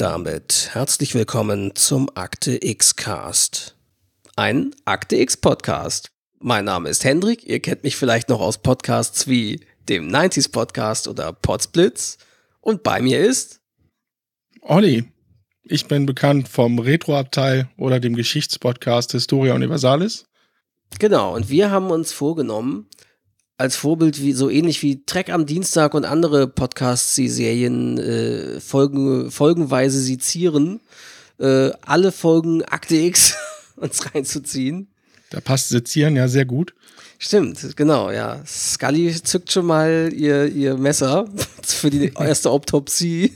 damit herzlich willkommen zum Akte X Cast. Ein Akte X Podcast. Mein Name ist Hendrik, ihr kennt mich vielleicht noch aus Podcasts wie dem 90s Podcast oder Podsplitz. Und bei mir ist Olli. Ich bin bekannt vom Retro-Abteil oder dem Geschichtspodcast Historia Universalis. Genau, und wir haben uns vorgenommen, als Vorbild so ähnlich wie Trek am Dienstag und andere Podcasts, die Serien folgenweise sezieren, alle Folgen Akte X uns reinzuziehen. Da passt Sezieren ja sehr gut. Stimmt, genau, ja. Scully zückt schon mal ihr Messer für die erste Autopsie.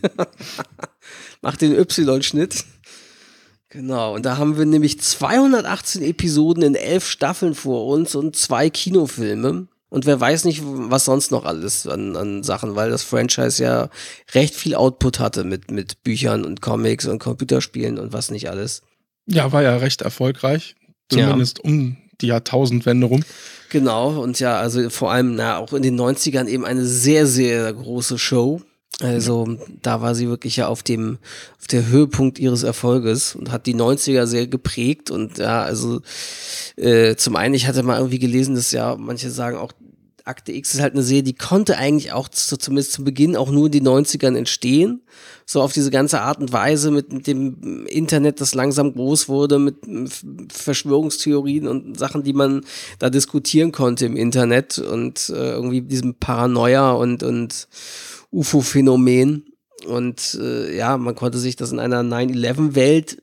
Macht den Y-Schnitt. Genau, und da haben wir nämlich 218 Episoden in 11 Staffeln vor uns und 2 Kinofilme. Und wer weiß nicht, was sonst noch alles an Sachen, weil das Franchise ja recht viel Output hatte mit Büchern und Comics und Computerspielen und was nicht alles. Ja, war ja recht erfolgreich. Zumindest um die Jahrtausendwende rum. Genau, und ja, also vor allem auch in den 90ern eben eine sehr, sehr große Show. Also da war sie wirklich ja auf der Höhepunkt ihres Erfolges und hat die 90er sehr geprägt. Und ja, also zum einen, ich hatte mal irgendwie gelesen, dass ja manche sagen auch, Akte X ist halt eine Serie, die konnte eigentlich auch zumindest zu Beginn auch nur in den 90ern entstehen. So auf diese ganze Art und Weise mit dem Internet, das langsam groß wurde, mit Verschwörungstheorien und Sachen, die man da diskutieren konnte im Internet und irgendwie diesem Paranoia und UFO-Phänomen. Und man konnte sich das in einer 9/11-Welt,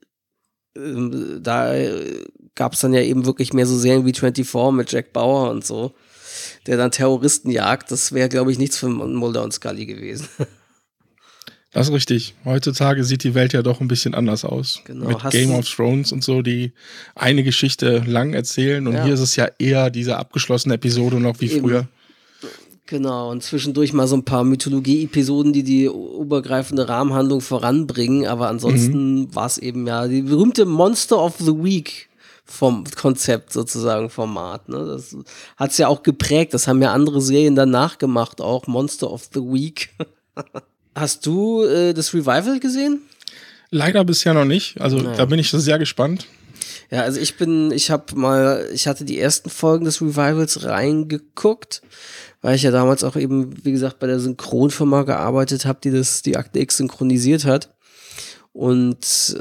da gab es dann ja eben wirklich mehr so Serien wie 24 mit Jack Bauer und so, der dann Terroristen jagt. Das wäre, glaube ich, nichts für Mulder und Scully gewesen. Das ist richtig. Heutzutage sieht die Welt ja doch ein bisschen anders aus. Genau. Mit Game of Thrones und so, die eine Geschichte lang erzählen. Und hier ist es ja eher diese abgeschlossene Episode noch wie früher. Genau, und zwischendurch mal so ein paar Mythologie-Episoden, die übergreifende Rahmenhandlung voranbringen. Aber ansonsten war es eben ja die berühmte Monster of the Week vom Konzept sozusagen, Format. Ne? Das hat es ja auch geprägt. Das haben ja andere Serien danach gemacht, auch Monster of the Week. Hast du das Revival gesehen? Leider bisher noch nicht. Also da bin ich sehr gespannt. Ja, also ich hatte die ersten Folgen des Revivals reingeguckt, weil ich ja damals auch eben, wie gesagt, bei der Synchronfirma gearbeitet habe, die Akte X synchronisiert hat. Und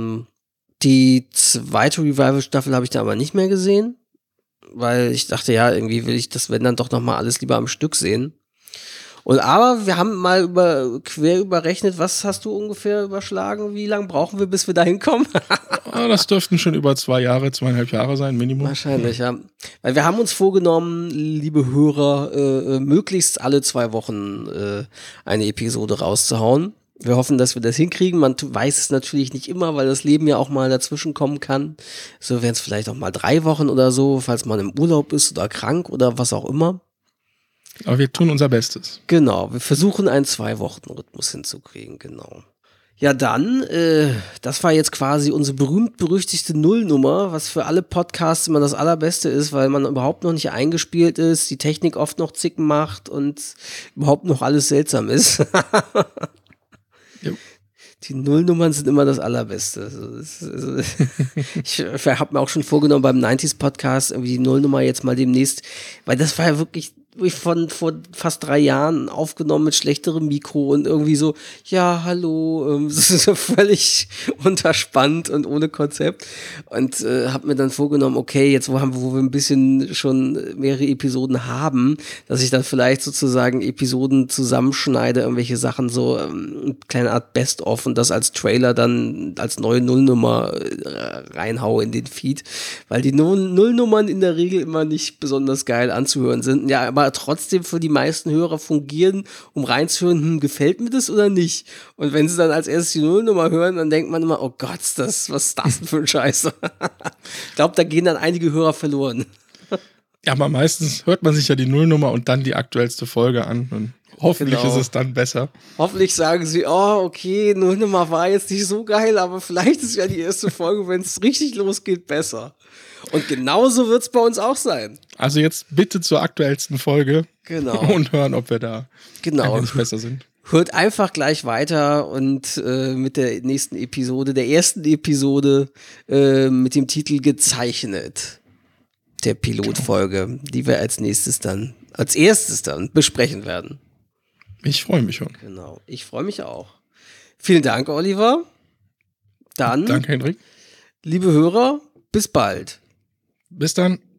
die zweite Revival-Staffel habe ich da aber nicht mehr gesehen, weil ich dachte, ja, irgendwie will ich das, wenn dann doch nochmal alles lieber am Stück sehen. Aber wir haben mal quer überrechnet, was hast du ungefähr überschlagen? Wie lange brauchen wir, bis wir da hinkommen? Das dürften schon über 2,5 Jahre sein, Minimum. Wahrscheinlich, ja. Weil wir haben uns vorgenommen, liebe Hörer, möglichst alle 2 Wochen eine Episode rauszuhauen. Wir hoffen, dass wir das hinkriegen. Man weiß es natürlich nicht immer, weil das Leben ja auch mal dazwischen kommen kann. So wären es vielleicht auch mal 3 Wochen oder so, falls man im Urlaub ist oder krank oder was auch immer. Aber wir tun unser Bestes. Genau, wir versuchen einen 2-Wochen-Rhythmus hinzukriegen, genau. Ja, dann, das war jetzt quasi unsere berühmt-berüchtigte Nullnummer, was für alle Podcasts immer das Allerbeste ist, weil man überhaupt noch nicht eingespielt ist, die Technik oft noch Zicken macht und überhaupt noch alles seltsam ist. Die Nullnummern sind immer das Allerbeste. Ich habe mir auch schon vorgenommen beim 90s Podcast irgendwie die Nullnummer jetzt mal demnächst, weil das war ja wirklich von vor fast 3 Jahren aufgenommen mit schlechterem Mikro und irgendwie so, ja, hallo, das ist so völlig unterspannt und ohne Konzept und habe mir dann vorgenommen, okay, jetzt wo wir ein bisschen schon mehrere Episoden haben, dass ich dann vielleicht sozusagen Episoden zusammenschneide, irgendwelche Sachen so, eine kleine Art Best-of und das als Trailer dann als neue Nullnummer reinhaue in den Feed, weil die Nullnummern in der Regel immer nicht besonders geil anzuhören sind, ja, aber trotzdem für die meisten Hörer fungieren, um reinzuhören, gefällt mir das oder nicht? Und wenn sie dann als erstes die Nullnummer hören, dann denkt man immer, oh Gott, was ist das denn für ein Scheiß? Ich glaube, da gehen dann einige Hörer verloren. Ja, aber meistens hört man sich ja die Nullnummer und dann die aktuellste Folge an und hoffentlich ist es dann besser. Hoffentlich sagen sie, oh, okay, Nullnummer war jetzt nicht so geil, aber vielleicht ist ja die erste Folge, wenn es richtig losgeht, besser. Und genauso wird es bei uns auch sein. Also jetzt bitte zur aktuellsten Folge genau. und hören, ob wir da nicht besser sind. hört einfach gleich weiter und mit der nächsten Episode, der ersten Episode mit dem Titel Gezeichnet, der Pilotfolge, die wir als erstes dann besprechen werden. Ich freue mich schon. Genau, ich freue mich auch. Vielen Dank, Oliver. Dann, danke, Hendrik. Liebe Hörer, bis bald. Bis dann.